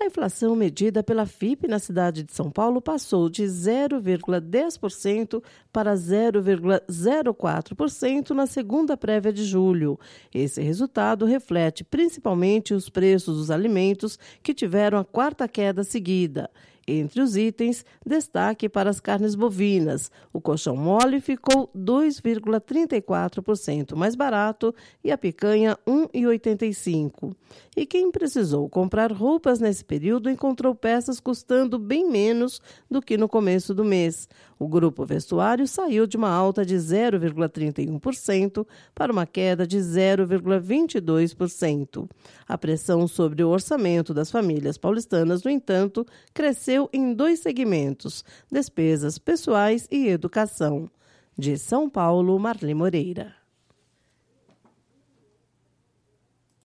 inflação medida pela FIPE na cidade de São Paulo passou de 0,10% para 0,04% na segunda prévia de julho. Esse resultado reflete principalmente os preços dos alimentos que tiveram a quarta queda seguida. Entre os itens, destaque para as carnes bovinas. O colchão mole ficou 2,34% mais barato e a picanha 1,85%. E quem precisou comprar roupas nesse período encontrou peças custando bem menos do que no começo do mês. O grupo vestuário saiu de uma alta de 0,31% para uma queda de 0,22%. A pressão sobre o orçamento das famílias paulistanas, no entanto, cresceu em dois segmentos: despesas pessoais e educação. De São Paulo, Marli Moreira.